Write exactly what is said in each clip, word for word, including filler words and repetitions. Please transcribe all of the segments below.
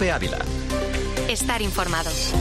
COPE Ávila. Estar informados.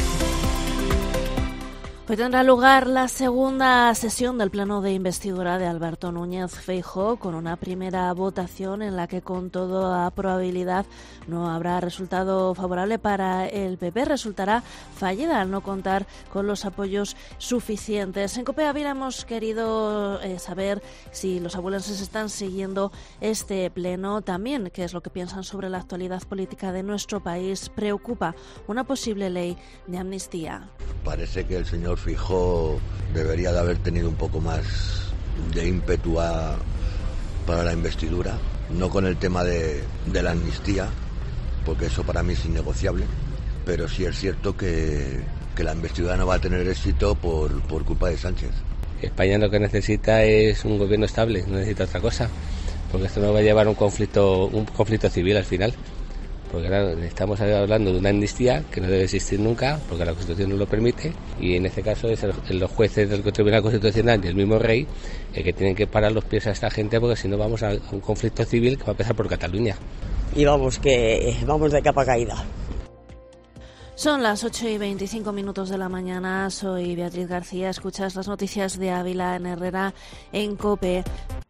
Hoy tendrá lugar la segunda sesión del pleno de investidura de Alberto Núñez Feijóo, con una primera votación en la que con toda probabilidad no habrá resultado favorable para el P P. Resultará fallida al no contar con los apoyos suficientes. En COPE Ávila hemos querido eh, saber si los abuelenses están siguiendo este pleno, también qué es lo que piensan sobre la actualidad política de nuestro país. Preocupa una posible ley de amnistía. Parece que el señor Feijóo debería de haber tenido un poco más de ímpetu a, para la investidura, no con el tema de, de la amnistía, porque eso para mí es innegociable, pero sí es cierto que, que la investidura no va a tener éxito por, por culpa de Sánchez. España lo que necesita es un gobierno estable, no necesita otra cosa, porque esto no va a llevar a un conflicto, un conflicto civil al final. Porque claro, estamos hablando de una amnistía que no debe existir nunca, porque la Constitución no lo permite, y en este caso es el, los jueces del Tribunal Constitucional y el mismo rey el que tienen que parar los pies a esta gente, porque si no vamos a un conflicto civil que va a empezar por Cataluña. Y vamos, que vamos de capa caída. Son las ocho y veinticinco minutos de la mañana, soy Beatriz García, escuchas las noticias de Ávila en Herrera en COPE.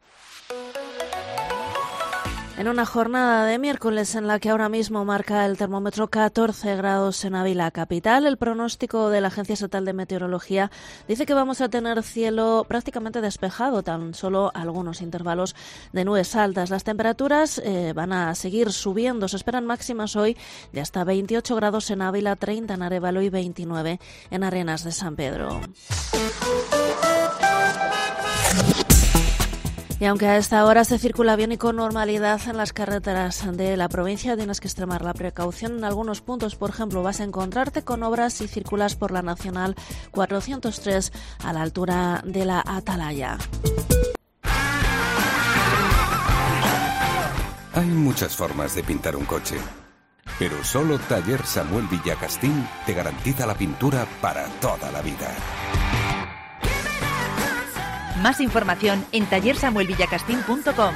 En una jornada de miércoles en la que ahora mismo marca el termómetro catorce grados en Ávila capital, el pronóstico de la Agencia Estatal de Meteorología dice que vamos a tener cielo prácticamente despejado, tan solo algunos intervalos de nubes altas. Las temperaturas eh, van a seguir subiendo, se esperan máximas hoy de hasta veintiocho grados en Ávila, treinta en Arévalo y veintinueve en Arenas de San Pedro. Y aunque a esta hora se circula bien y con normalidad en las carreteras de la provincia, tienes que extremar la precaución en algunos puntos. Por ejemplo, vas a encontrarte con obras si circulas por la Nacional cuatrocientos tres a la altura de la Atalaya. Hay muchas formas de pintar un coche, pero solo Taller Samuel Villacastín te garantiza la pintura para toda la vida. Más información en taller samuel villacastín punto com.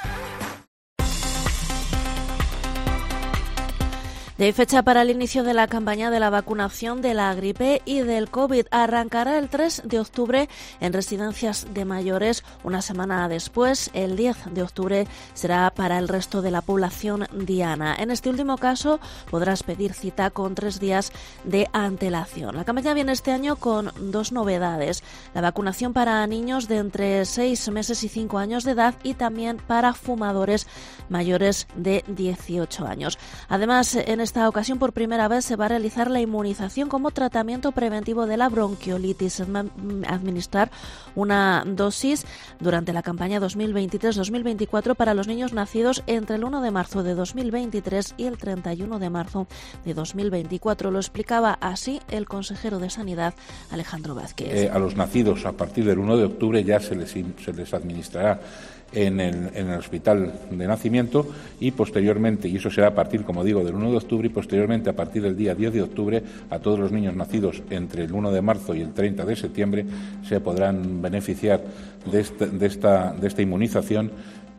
Ya hay fecha para el inicio de la campaña de la vacunación de la gripe y del COVID. Arrancará el tres de octubre en residencias de mayores. Una semana después, el diez de octubre, será para el resto de la población diana. En este último caso, podrás pedir cita con tres días de antelación. La campaña viene este año con dos novedades. La vacunación para niños de entre seis meses y cinco años de edad y también para fumadores mayores de dieciocho años. Además, en este esta ocasión, por primera vez, se va a realizar la inmunización como tratamiento preventivo de la bronquiolitis. Se va a administrar una dosis durante la campaña dos mil veintitrés dos mil veinticuatro para los niños nacidos entre el uno de marzo de dos mil veintitrés y el treinta y uno de marzo de dos mil veinticuatro. Lo explicaba así el consejero de Sanidad, Alejandro Vázquez. Eh, a los nacidos a partir del uno de octubre ya se les, se les administrará En el, en el hospital de nacimiento y posteriormente, y eso será a partir, como digo, del uno de octubre y posteriormente a partir del día diez de octubre, a todos los niños nacidos entre el uno de marzo y el treinta de septiembre se podrán beneficiar de esta, de esta, de esta inmunización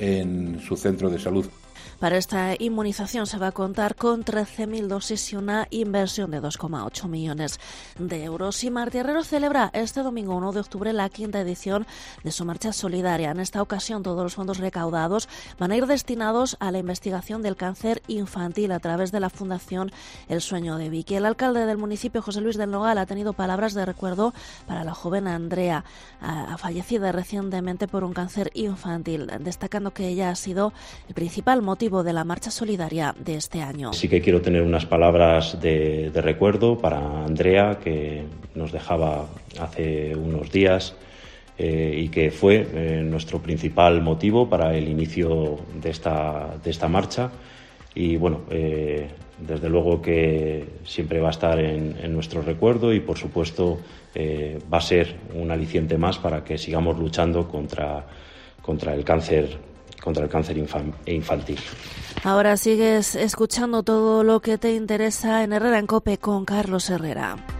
en su centro de salud. Para esta inmunización se va a contar con trece mil dosis y una inversión de dos coma ocho millones de euros. Y Martí Herrero celebra este domingo uno de octubre la quinta edición de su marcha solidaria. En esta ocasión todos los fondos recaudados van a ir destinados a la investigación del cáncer infantil a través de la Fundación El Sueño de Vicky. El alcalde del municipio, José Luis del Nogal, ha tenido palabras de recuerdo para la joven Andrea, fallecida recientemente por un cáncer infantil, destacando que ella ha sido el principal motivo de la marcha solidaria de este año. Sí que quiero tener unas palabras de, de recuerdo para Andrea, que nos dejaba hace unos días eh, y que fue eh, nuestro principal motivo para el inicio de esta, de esta marcha. Y bueno, eh, desde luego que siempre va a estar en, en nuestro recuerdo y por supuesto eh, va a ser un aliciente más para que sigamos luchando contra, contra el cáncer contra el cáncer infantil. Ahora sigues escuchando todo lo que te interesa en Herrera en COPE con Carlos Herrera.